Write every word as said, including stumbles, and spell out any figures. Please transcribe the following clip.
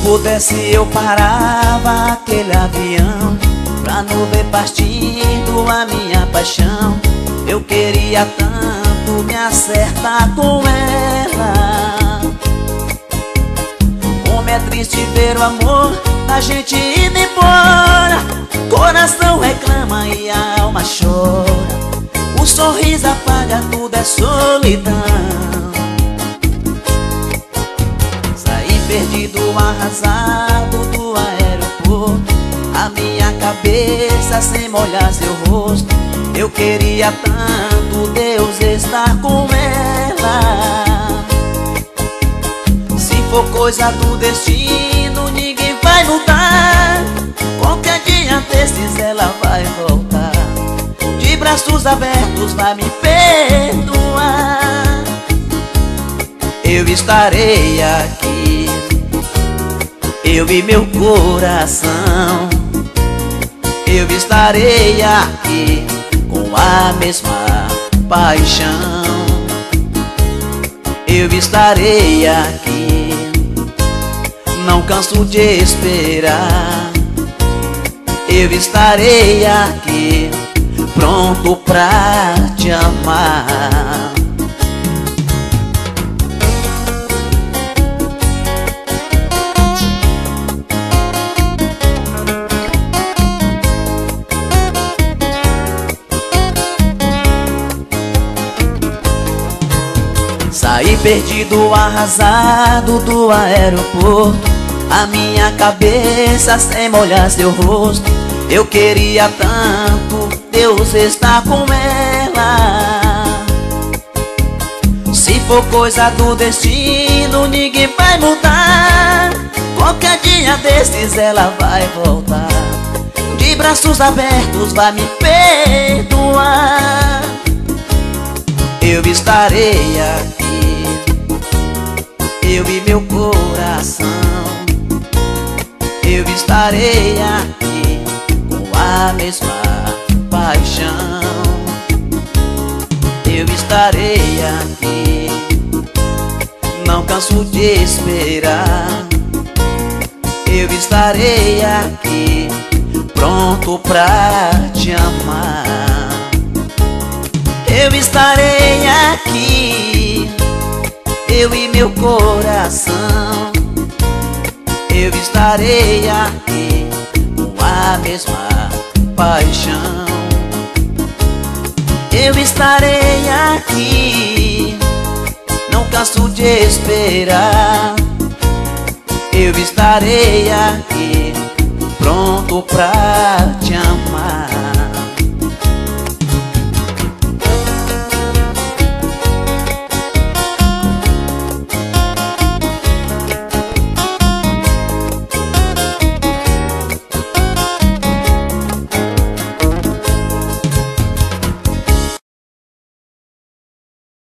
pudesse eu parava aquele avião pra não ver partindo a minha paixão. Eu queria tanto me acertar com ela. Como é triste ver o amor da gente indo embora. Coração reclama e a alma chora. O sorriso apaga tudo, é solidão. Saí perdido, arrasado do aeroporto. A minha cabeça sem molhar seu rosto. Eu queria tanto, Deus, estar com ela. Se for coisa do destino, ninguém vai mudar. Qualquer dia desses ela vai voltar. De braços abertos vai me perdoar. Eu estarei aqui, eu e meu coração. Eu estarei aqui com a mesma paixão. Eu estarei aqui, não canso de esperar. Eu estarei aqui, pronto pra te amar. Saí perdido, arrasado do aeroporto. A minha cabeça sem molhar seu rosto. Eu queria tanto, Deus, estar com ela. Se for coisa do destino, ninguém vai mudar. Qualquer dia desses ela vai voltar. De braços abertos vai me perdoar. Eu estarei aqui, eu e meu coração. Eu estarei aqui com a mesma paixão. Eu estarei aqui, não canso de esperar. Eu estarei aqui, pronto pra te amar. Eu estarei aqui, eu e meu coração. Eu estarei aqui com a mesma paixão. Eu estarei aqui, não canso de esperar. Eu estarei aqui, pronto pra te amar.